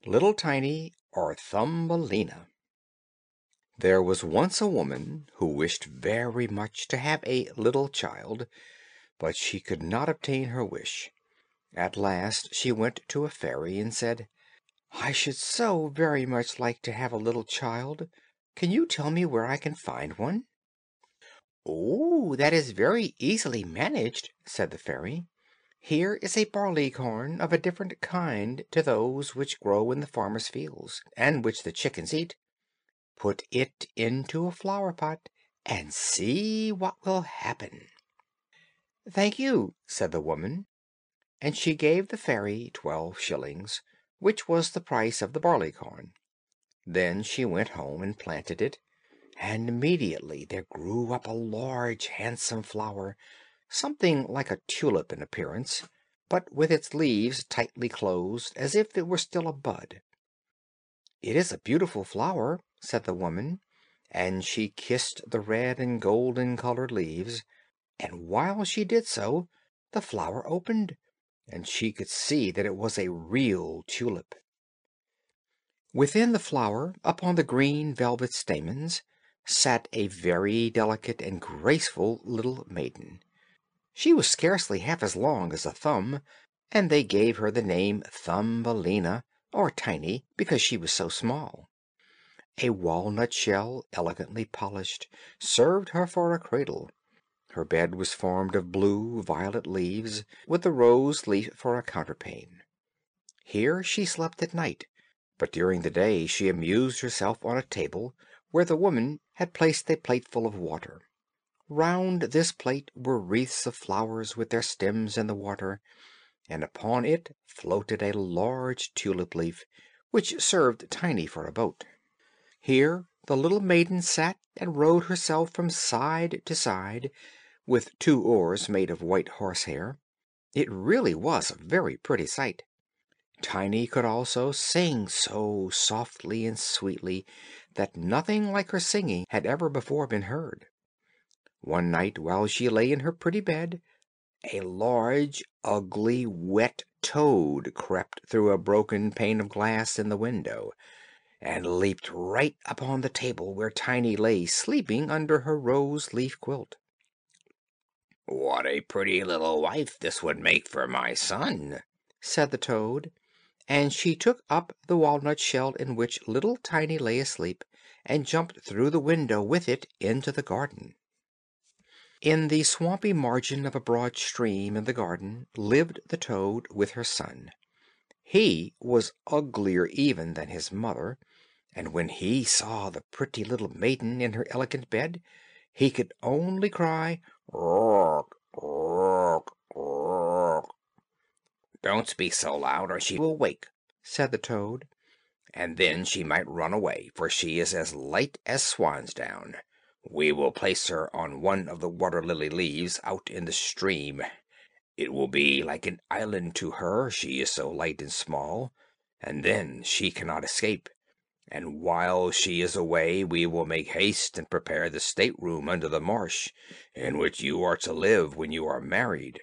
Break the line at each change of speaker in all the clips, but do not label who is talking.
Little Tiny or Thumbelina. There was once a woman who wished very much to have a little child, but she could not obtain her wish. At last she went to a fairy and said, "I should so very much like to have a little child. Can you tell me where I can find one?" "Oh, that is very easily managed," said the fairy. "Here is a barley corn of a different kind to those which grow in the farmer's fields, and which the chickens eat. Put it into a flower pot, and see what will happen." "Thank you," said the woman, and she gave the fairy 12 shillings, which was the price of the barley corn. Then she went home and planted it, and immediately there grew up a large handsome flower, something like a tulip in appearance, but with its leaves tightly closed, as if it were still a bud. "It is a beautiful flower," said the woman, and she kissed the red and golden colored leaves, and while she did so the flower opened, and she could see that it was a real tulip. Within the flower, upon the green velvet stamens, sat a very delicate and graceful little maiden. She was scarcely half as long as a thumb, and they gave her the name Thumbelina, or Tiny, because she was so small. A walnut shell, elegantly polished, served her for a cradle. Her bed was formed of blue violet leaves, with a rose leaf for a counterpane. Here she slept at night, but during the day she amused herself on a table, where the woman had placed a plateful of water. Round this plate were wreaths of flowers with their stems in the water, and upon it floated a large tulip leaf, which served Tiny for a boat. Here the little maiden sat and rowed herself from side to side, with 2 oars made of white horsehair. It really was a very pretty sight. Tiny could also sing so softly and sweetly that nothing like her singing had ever before been heard. One night, while she lay in her pretty bed, a large, ugly, wet toad crept through a broken pane of glass in the window, and leaped right upon the table where Tiny lay sleeping under her rose leaf quilt. "What a pretty little wife this would make for my son," said the toad, and she took up the walnut shell in which little Tiny lay asleep, and jumped through the window with it into the garden. In the swampy margin of a broad stream in the garden lived the toad with her son. He was uglier even than his mother, and when he saw the pretty little maiden in her elegant bed, he could only cry, "Rock, rock, rock." "Don't speak so loud, or she will wake," said the toad, "and then she might run away, for she is as light as swan's down. We will place her on one of the water lily leaves out in the stream. It will be like an island to her, she is so light and small, and then she cannot escape. And while she is away we will make haste and prepare the stateroom under the marsh, in which you are to live when you are married."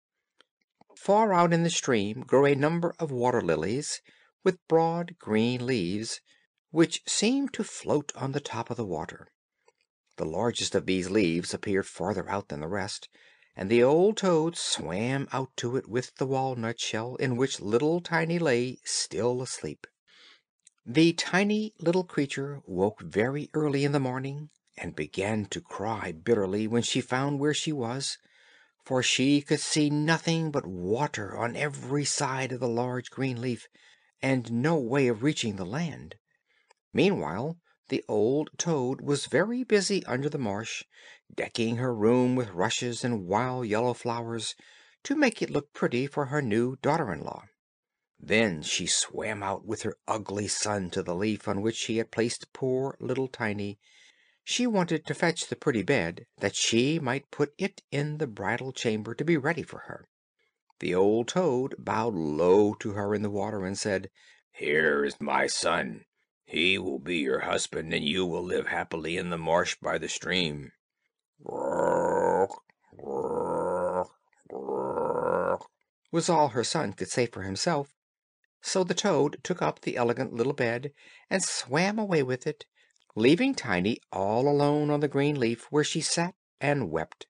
Far out in the stream grew a number of water lilies, with broad green leaves, which seemed to float on the top of the water. The largest of these leaves appeared farther out than the rest, and the old toad swam out to it with the walnut shell, in which little Tiny lay still asleep. The tiny little creature woke very early in the morning, and began to cry bitterly when she found where she was, for she could see nothing but water on every side of the large green leaf, and no way of reaching the land. Meanwhile the old toad was very busy under the marsh, decking her room with rushes and wild yellow flowers, to make it look pretty for her new daughter in law. Then she swam out with her ugly son to the leaf on which she had placed poor little Tiny. She wanted to fetch the pretty bed, that she might put it in the bridal chamber to be ready for her. The old toad bowed low to her in the water, and said, "Here is my son. He will be your husband, and you will live happily in the marsh by the stream." "Grrrk, grrrk, grrrk," was all her son could say for himself. So the toad took up the elegant little bed and swam away with it, leaving Tiny all alone on the green leaf, where she sat and wept.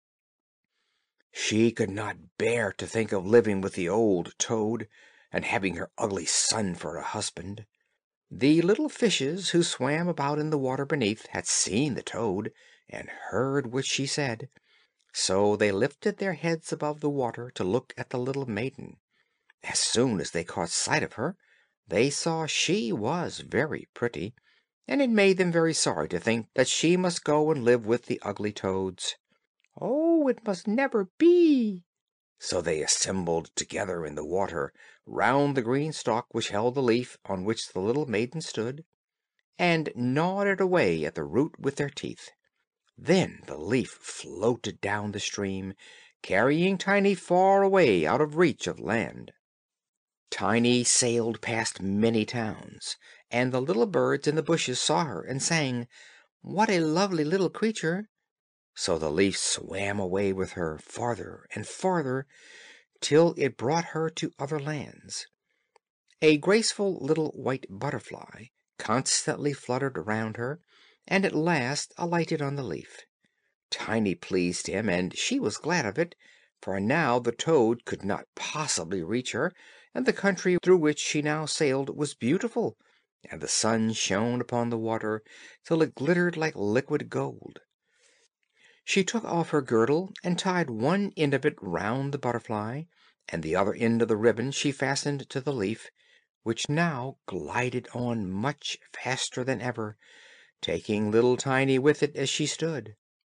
She could not bear to think of living with the old toad, and having her ugly son for a husband. The little fishes who swam about in the water beneath had seen the toad, and heard what she said, so they lifted their heads above the water to look at the little maiden. As soon as they caught sight of her, they saw she was very pretty, and it made them very sorry to think that she must go and live with the ugly toads. "Oh, it must never be!" So they assembled together in the water round the green stalk which held the leaf on which the little maiden stood, and gnawed it away at the root with their teeth. Then the leaf floated down the stream, carrying Tiny far away out of reach of land. Tiny sailed past many towns, and the little birds in the bushes saw her and sang, "What a lovely little creature!" So the leaf swam away with her, farther and farther, till it brought her to other lands. A graceful little white butterfly constantly fluttered around her, and at last alighted on the leaf. Tiny pleased him, and she was glad of it, for now the toad could not possibly reach her, and the country through which she now sailed was beautiful, and the sun shone upon the water till it glittered like liquid gold. She took off her girdle and tied one end of it round the butterfly, and the other end of the ribbon she fastened to the leaf, which now glided on much faster than ever, taking little Tiny with it as she stood.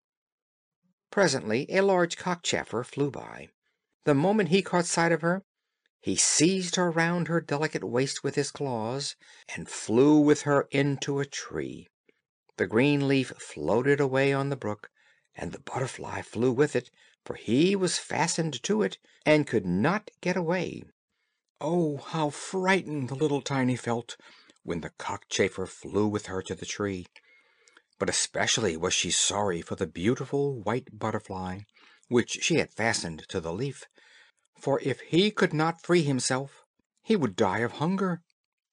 Presently a large cockchafer flew by. The moment he caught sight of her, he seized her round her delicate waist with his claws, and flew with her into a tree. The green leaf floated away on the brook, and the butterfly flew with it, for he was fastened to it, and could not get away. Oh, how frightened the little Tiny felt when the cockchafer flew with her to the tree! But especially was she sorry for the beautiful white butterfly, which she had fastened to the leaf, for if he could not free himself he would die of hunger.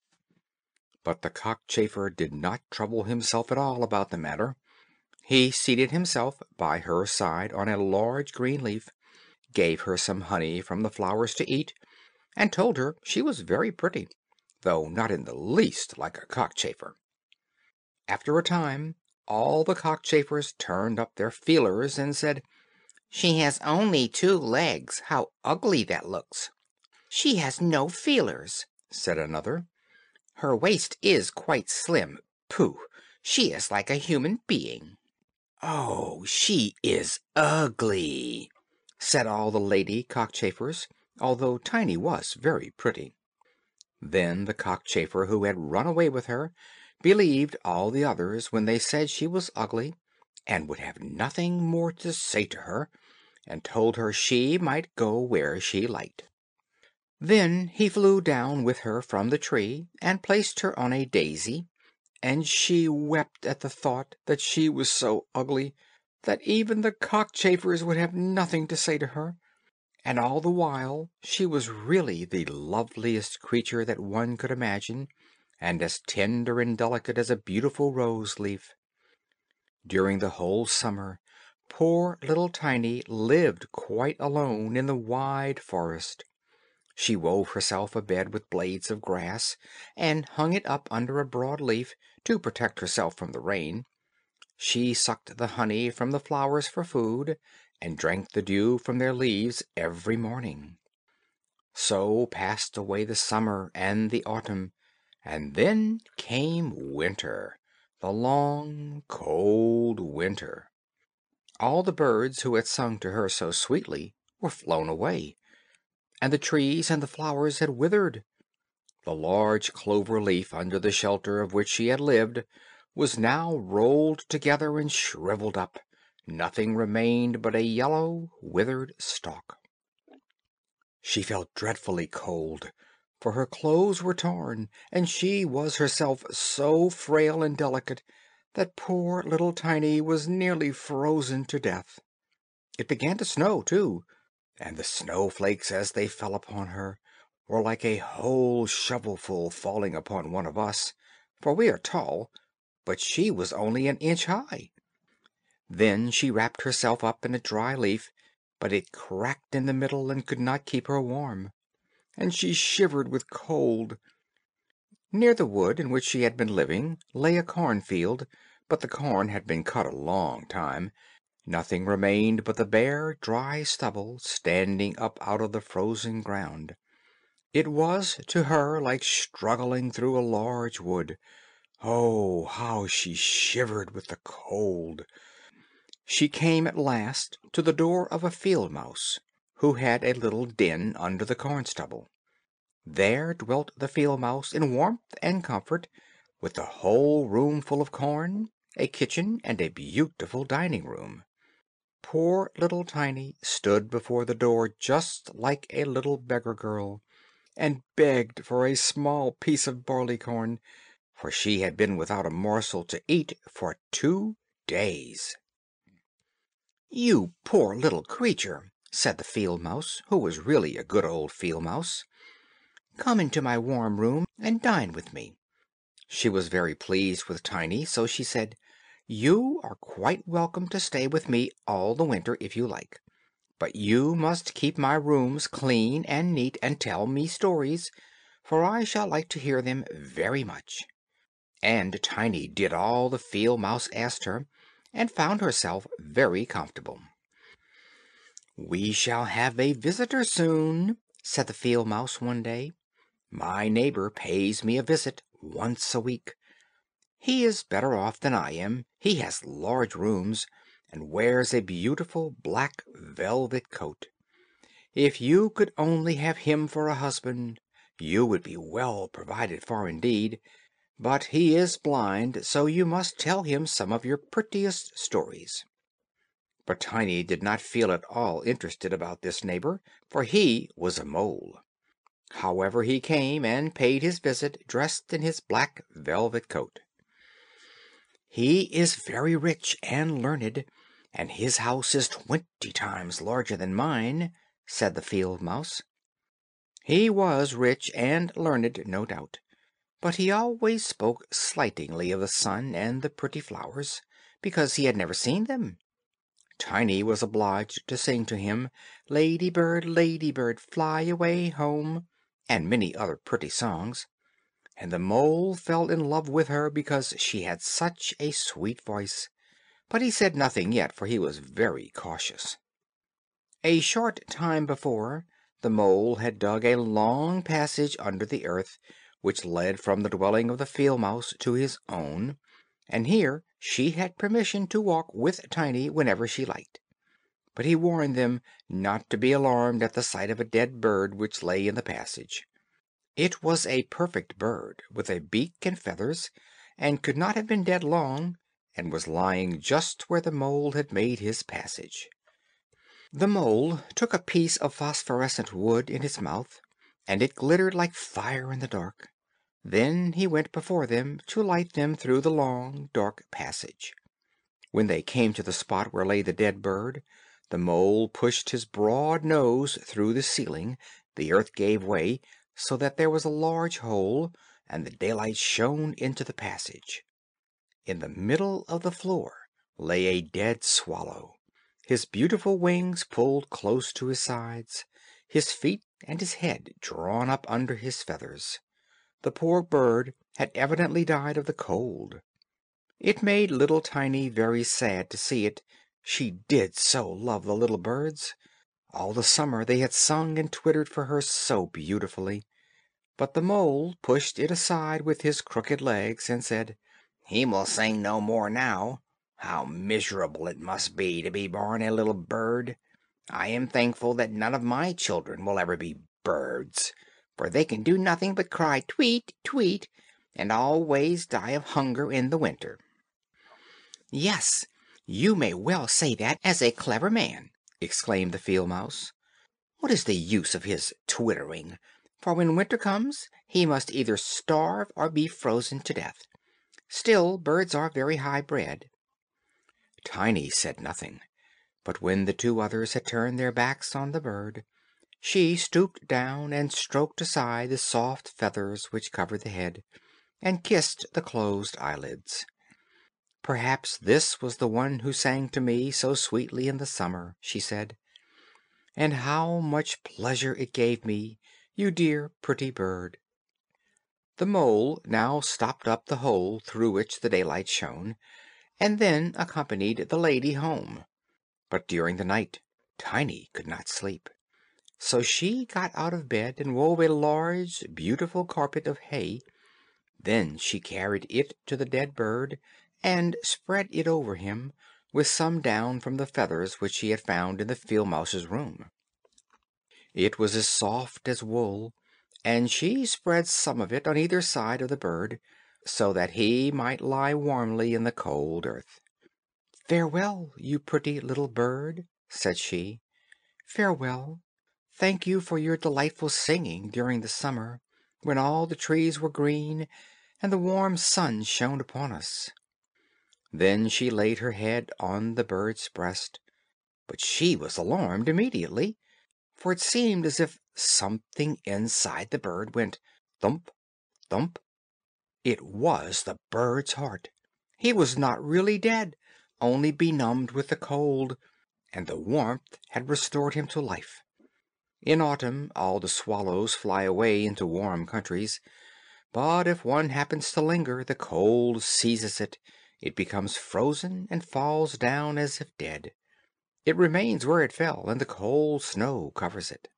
But the cockchafer did not trouble himself at all about the matter. He seated himself by her side on a large green leaf, gave her some honey from the flowers to eat, and told her she was very pretty, though not in the least like a cockchafer. After a time all the cockchafers turned up their feelers and said, "She has only 2 legs. How ugly that looks!" "She has no feelers," said another. "Her waist is quite slim. Pooh! She is like a human being." "Oh, she is ugly!" said all the lady cockchafers, although Tiny was very pretty. Then the cockchafer who had run away with her believed all the others when they said she was ugly, and would have nothing more to say to her, and told her she might go where she liked. Then he flew down with her from the tree, and placed her on a daisy, and she wept at the thought that she was so ugly that even the cockchafers would have nothing to say to her, and all the while she was really the loveliest creature that one could imagine, and as tender and delicate as a beautiful rose leaf. During the whole summer poor little Tiny lived quite alone in the wide forest. She wove herself a bed with blades of grass, and hung it up under a broad leaf to protect herself from the rain. She sucked the honey from the flowers for food, and drank the dew from their leaves every morning. So passed away the summer and the autumn, and then came winter, the long, cold winter. All the birds who had sung to her so sweetly were flown away, and the trees and the flowers had withered. The large clover leaf under the shelter of which she had lived was now rolled together and shriveled up; nothing remained but a yellow, withered stalk. She felt dreadfully cold, for her clothes were torn, and she was herself so frail and delicate that poor little Tiny was nearly frozen to death. It began to snow, too, and the snowflakes, as they fell upon her, or like a whole shovelful falling upon one of us, for we are tall, but she was only an inch high. Then she wrapped herself up in a dry leaf, but it cracked in the middle and could not keep her warm, and she shivered with cold. Near the wood in which she had been living lay a cornfield, but the corn had been cut a long time. Nothing remained but the bare, dry stubble standing up out of the frozen ground. It was to her like struggling through a large wood. Oh, how she shivered with the cold! She came at last to the door of a field mouse, who had a little den under the corn stubble. There dwelt the field mouse in warmth and comfort, with the whole room full of corn, a kitchen, and a beautiful dining room. Poor little Tiny stood before the door just like a little beggar girl, and begged for a small piece of barleycorn, for she had been without a morsel to eat for 2 days. "You poor little creature," said the field mouse, who was really a good old field mouse, "come into my warm room and dine with me." She was very pleased with Tiny, so she said, "You are quite welcome to stay with me all the winter if you like, but you must keep my rooms clean and neat, and tell me stories, for I shall like to hear them very much." And Tiny did all the field mouse asked her, and found herself very comfortable. "We shall have a visitor soon," said the field mouse one day. "My neighbor pays me a visit once a week. He is better off than I am. He has large rooms, and wears a beautiful black velvet coat. If you could only have him for a husband, you would be well provided for indeed. But he is blind, so you must tell him some of your prettiest stories." But Tiny did not feel at all interested about this neighbor, for he was a mole. However, he came and paid his visit dressed in his black velvet coat. "He is very rich and learned, and his house is 20 times larger than mine," said the field mouse. He was rich and learned, no doubt, but he always spoke slightingly of the sun and the pretty flowers, because he had never seen them. Tiny was obliged to sing to him, Lady bird, fly away home," and many other pretty songs, and the mole fell in love with her because she had such a sweet voice, but he said nothing yet, for he was very cautious. A short time before, the mole had dug a long passage under the earth, which led from the dwelling of the field mouse to his own, and here she had permission to walk with Tiny whenever she liked. But he warned them not to be alarmed at the sight of a dead bird which lay in the passage. It was a perfect bird, with a beak and feathers, and could not have been dead long, and was lying just where the mole had made his passage. The mole took a piece of phosphorescent wood in his mouth, and it glittered like fire in the dark. Then he went before them to light them through the long, dark passage. When they came to the spot where lay the dead bird, the mole pushed his broad nose through the ceiling, the earth gave way, so that there was a large hole, and the daylight shone into the passage. In the middle of the floor lay a dead swallow, his beautiful wings pulled close to his sides, his feet and his head drawn up under his feathers. The poor bird had evidently died of the cold. It made little Tiny very sad to see it, she did so love the little birds. All the summer they had sung and twittered for her so beautifully. But the mole pushed it aside with his crooked legs, and said, "He will sing no more now. How miserable it must be to be born a little bird! I am thankful that none of my children will ever be birds, for they can do nothing but cry tweet, tweet, and always die of hunger in the winter." "Yes, you may well say that, as a clever man," exclaimed the field mouse. "What is the use of his twittering? For when winter comes he must either starve or be frozen to death. Still, birds are very high bred." Tiny said nothing, but when the two others had turned their backs on the bird, She stooped down and stroked aside the soft feathers which covered the head, and kissed the closed eyelids. "Perhaps this was the one who sang to me so sweetly in the summer," she said, "and how much pleasure it gave me, you dear pretty bird." The mole now stopped up the hole through which the daylight shone, and then accompanied the lady home. But during the night Tiny could not sleep, so she got out of bed and wove a large, beautiful carpet of hay. Then she carried it to the dead bird, and spread it over him, with some down from the feathers which she had found in the field mouse's room. It was as soft as wool, and she spread some of it on either side of the bird, so that he might lie warmly in the cold earth. "Farewell, you pretty little bird," said she. "Farewell. Thank you for your delightful singing during the summer, when all the trees were green and the warm sun shone upon us." Then she laid her head on the bird's breast, but she was alarmed immediately, for it seemed as if something inside the bird went thump, thump. It was the bird's heart. He was not really dead, only benumbed with the cold, and the warmth had restored him to life. In autumn all the swallows fly away into warm countries, but if one happens to linger, the cold seizes it, it becomes frozen and falls down as if dead. It remains where it fell, and the cold snow covers it.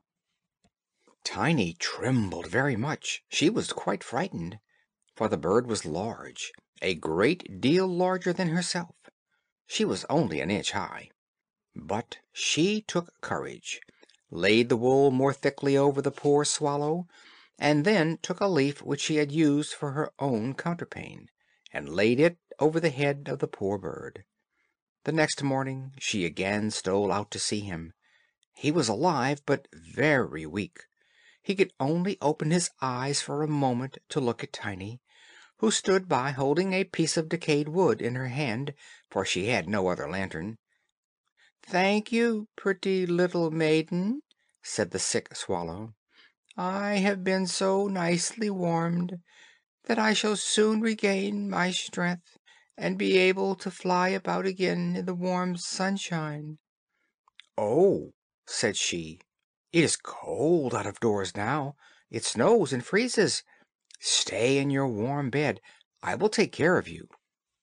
Tiny trembled very much. She was quite frightened, for the bird was large, a great deal larger than herself. She was only an inch high. But she took courage, laid the wool more thickly over the poor swallow, and then took a leaf which she had used for her own counterpane, and laid it over the head of the poor bird. The next morning she again stole out to see him. He was alive, but very weak. He could only open his eyes for a moment to look at Tiny, who stood by holding a piece of decayed wood in her hand, for she had no other lantern. "Thank you, pretty little maiden," said the sick swallow. "I have been so nicely warmed that I shall soon regain my strength, and be able to fly about again in the warm sunshine." "Oh," said she, "it is cold out of doors now. It snows and freezes. Stay in your warm bed. I will take care of you."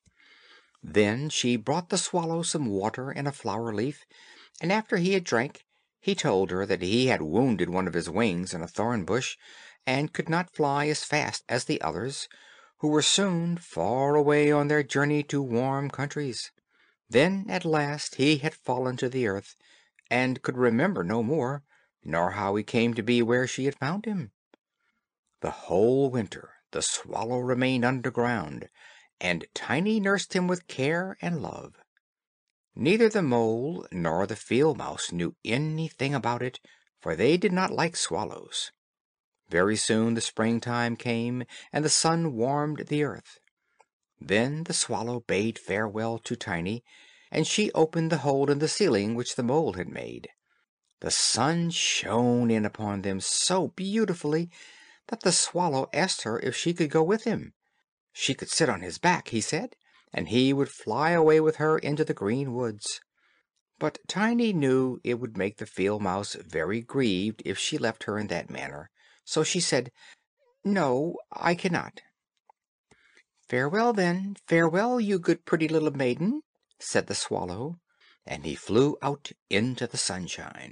Then she brought the swallow some water and a flower leaf, and after he had drank, he told her that he had wounded one of his wings in a thorn bush, and could not fly as fast as the others, who were soon far away on their journey to warm countries. Then at last he had fallen to the earth, and could remember no more, nor how he came to be where she had found him. The whole winter the swallow remained underground, and Tiny nursed him with care and love. Neither the mole nor the field mouse knew anything about it, for they did not like swallows. Very soon the springtime came, and the sun warmed the earth. Then the swallow bade farewell to Tiny, and she opened the hole in the ceiling which the mole had made. The sun shone in upon them so beautifully that the swallow asked her if she could go with him. She could sit on his back, he said, and he would fly away with her into the green woods. But Tiny knew it would make the field mouse very grieved if she left her in that manner, so she said, "No, I cannot." "Farewell, then, farewell, you good pretty little maiden," said the swallow, and he flew out into the sunshine.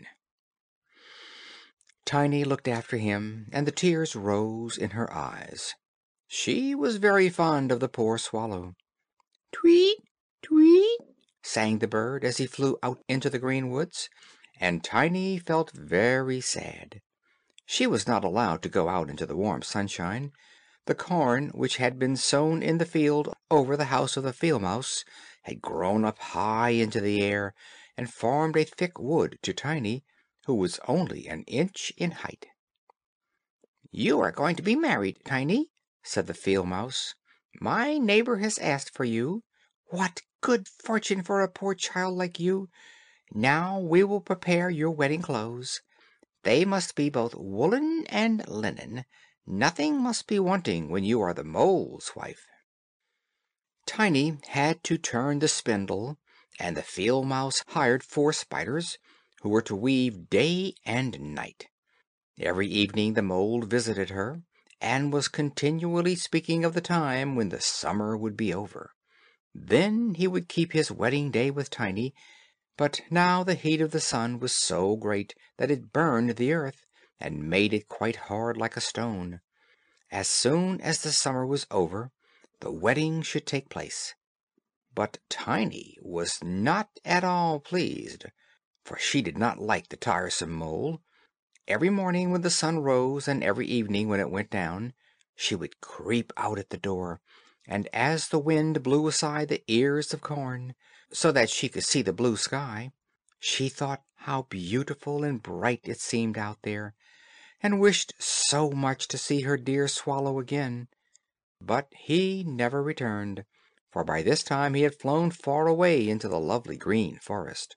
Tiny looked after him, and the tears rose in her eyes. She was very fond of the poor swallow. "Tweet, tweet," sang the bird as he flew out into the green woods, and Tiny felt very sad. She was not allowed to go out into the warm sunshine. The corn which had been sown in the field over the house of the field mouse had grown up high into the air, and formed a thick wood to Tiny, who was only an inch in height. "You are going to be married, Tiny," said the field mouse. "My neighbor has asked for you. What good fortune for a poor child like you! Now we will prepare your wedding clothes. They must be both woolen and linen. Nothing must be wanting when you are the mole's wife." Tiny had to turn the spindle, and the field mouse hired 4 spiders, who were to weave day and night. Every evening the mole visited her, and was continually speaking of the time when the summer would be over. Then he would keep his wedding day with Tiny, but now the heat of the sun was so great that it burned the earth, and made it quite hard like a stone. As soon as the summer was over, the wedding should take place. But Tiny was not at all pleased, for she did not like the tiresome mole. Every morning when the sun rose, and every evening when it went down, she would creep out at the door, and as the wind blew aside the ears of corn, so that she could see the blue sky, she thought how beautiful and bright it seemed out there, and wished so much to see her dear swallow again. But he never returned, for by this time he had flown far away into the lovely green forest.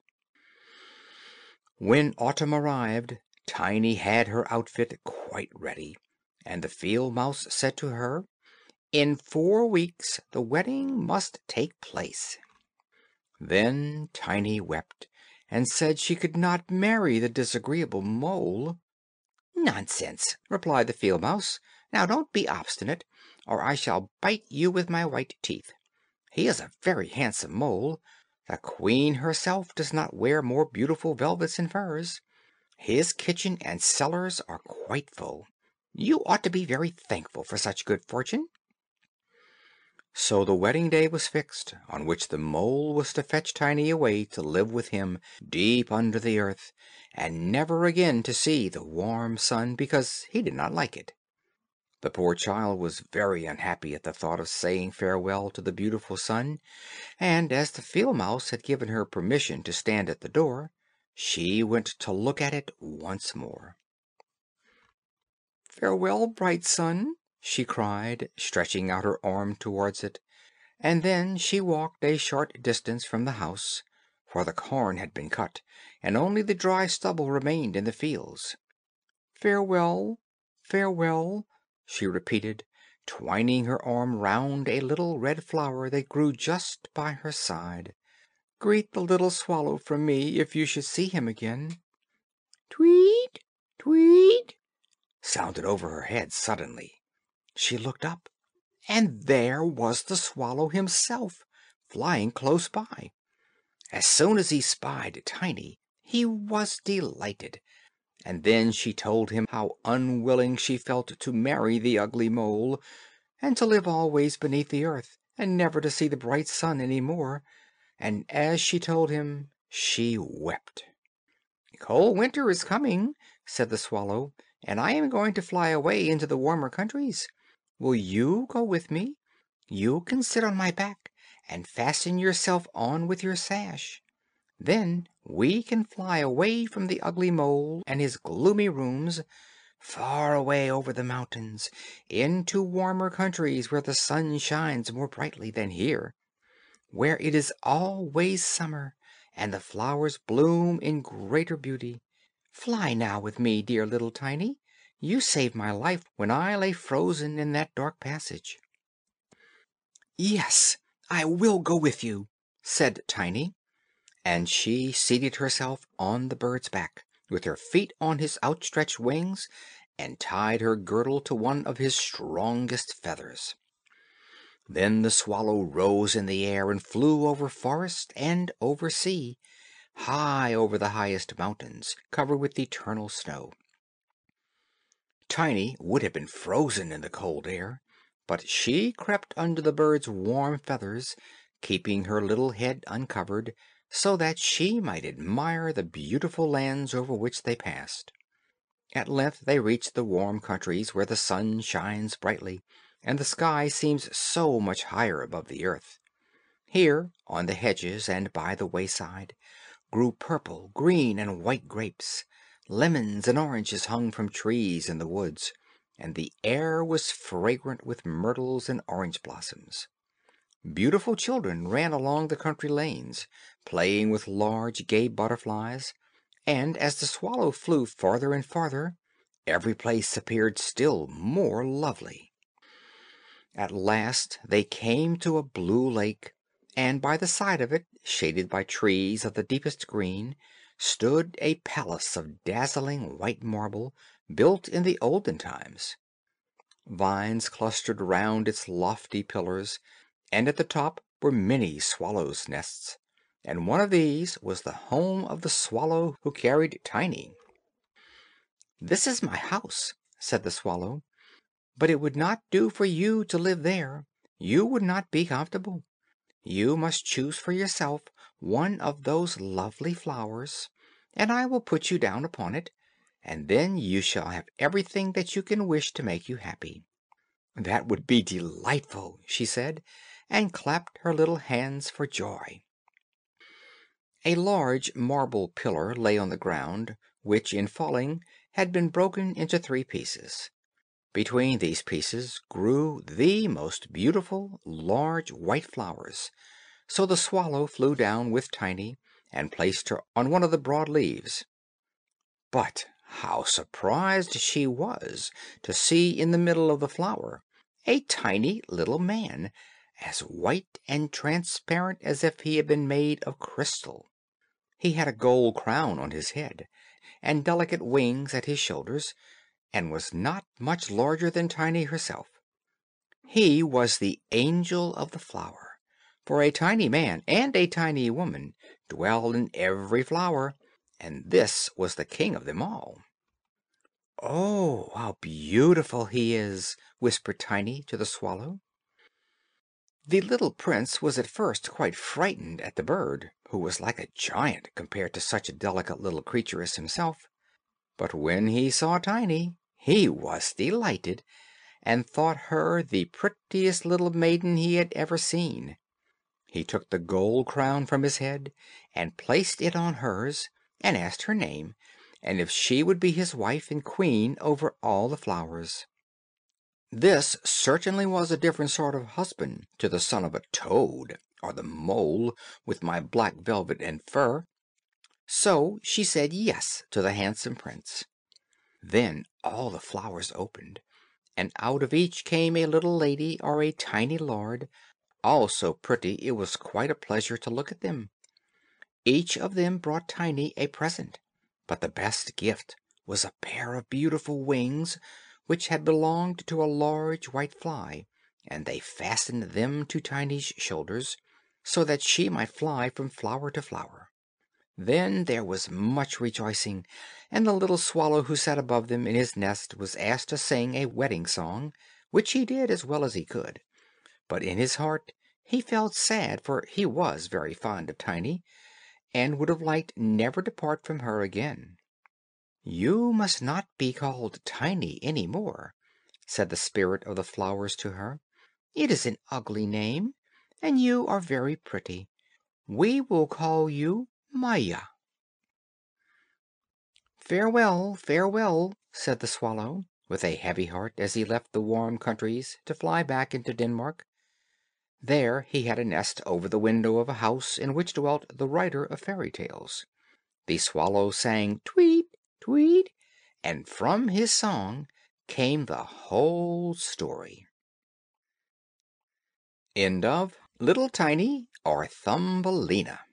When autumn arrived, Tiny had her outfit quite ready, and the field mouse said to her, "In 4 weeks the wedding must take place." Then Tiny wept, and said she could not marry the disagreeable mole. "Nonsense!" replied the field mouse. "Now don't be obstinate, or I shall bite you with my white teeth. He is a very handsome mole. The queen herself does not wear more beautiful velvets and furs. His kitchen and cellars are quite full. You ought to be very thankful for such good fortune." So the wedding day was fixed, on which the mole was to fetch Tiny away to live with him deep under the earth, and never again to see the warm sun, because he did not like it. The poor child was very unhappy at the thought of saying farewell to the beautiful sun, and as the field mouse had given her permission to stand at the door, she went to look at it once more. "Farewell, bright sun!" she cried, stretching out her arm towards it, and then she walked a short distance from the house, for the corn had been cut, and only the dry stubble remained in the fields. "Farewell, farewell!" she repeated, twining her arm round a little red flower that grew just by her side. "Greet the little swallow from me, if you should see him again." "Tweet, tweet!" sounded over her head suddenly. She looked up, and there was the swallow himself, flying close by. As soon as he spied Tiny, he was delighted, and then she told him how unwilling she felt to marry the ugly mole, and to live always beneath the earth, and never to see the bright sun any more, and as she told him she wept. "Cold winter is coming," said the swallow, "and I am going to fly away into the warmer countries. Will you go with me? You can sit on my back, and fasten yourself on with your sash. Then we can fly away from the ugly mole and his gloomy rooms, far away over the mountains, into warmer countries where the sun shines more brightly than here, where it is always summer, and the flowers bloom in greater beauty. Fly now with me, dear little Tiny. You saved my life when I lay frozen in that dark passage." "Yes, I will go with you," said Tiny, and she seated herself on the bird's back, with her feet on his outstretched wings, and tied her girdle to one of his strongest feathers. Then the swallow rose in the air and flew over forest and over sea, high over the highest mountains, covered with eternal snow. Tiny would have been frozen in the cold air, but she crept under the bird's warm feathers, keeping her little head uncovered, so that she might admire the beautiful lands over which they passed. At length they reached the warm countries where the sun shines brightly, and the sky seems so much higher above the earth. Here, on the hedges and by the wayside, grew purple, green, and white grapes. Lemons and oranges hung from trees in the woods, and the air was fragrant with myrtles and orange blossoms. Beautiful children ran along the country lanes, playing with large gay butterflies, And as the swallow flew farther and farther, every place appeared still more lovely. At last they came to a blue lake, and by the side of it, shaded by trees of the deepest green, stood a palace of dazzling white marble, built in the olden times. Vines clustered round its lofty pillars, and at the top were many swallows' nests, and one of these was the home of the swallow who carried Tiny. "This is my house," said the swallow, "but it would not do for you to live there. You would not be comfortable. You must choose for yourself one of those lovely flowers, and I will put you down upon it, and then you shall have everything that you can wish to make you happy." "That would be delightful," she said, and clapped her little hands for joy. A large marble pillar lay on the ground, which, in falling, had been broken into three pieces. Between these pieces grew the most beautiful large white flowers, so the swallow flew down with Tiny, and placed her on one of the broad leaves. But how surprised she was to see in the middle of the flower a tiny little man, as white and transparent as if he had been made of crystal. He had a gold crown on his head, and delicate wings at his shoulders, and was not much larger than Tiny herself. He was the angel of the flower, for a tiny man and a tiny woman dwell in every flower, and this was the king of them all. "Oh, how beautiful he is!" whispered Tiny to the swallow. The little prince was at first quite frightened at the bird, who was like a giant compared to such a delicate little creature as himself; but when he saw Tiny he was delighted, and thought her the prettiest little maiden he had ever seen. He took the gold crown from his head, and placed it on hers, and asked her name, and if she would be his wife and queen over all the flowers. This certainly was a different sort of husband to the son of a toad or the mole with my black velvet and fur. So she said yes to the handsome prince. Then all the flowers opened, and out of each came a little lady or a tiny lord, all so pretty it was quite a pleasure to look at them. Each of them brought Tiny a present, but the best gift was a pair of beautiful wings which had belonged to a large white fly, and they fastened them to Tiny's shoulders, so that she might fly from flower to flower. Then there was much rejoicing, and the little swallow who sat above them in his nest was asked to sing a wedding song, which he did as well as he could; but in his heart he felt sad, for he was very fond of Tiny, and would have liked never to part from her again. "You must not be called Tiny any more," said the spirit of the flowers to her. "It is an ugly name, and you are very pretty. We will call you Maya." "Farewell, farewell," said the swallow, with a heavy heart, as he left the warm countries to fly back into Denmark. There he had a nest over the window of a house in which dwelt the writer of fairy tales. The swallow sang "Tweet, tweet," and from his song came the whole story. End of Little Tiny or Thumbelina.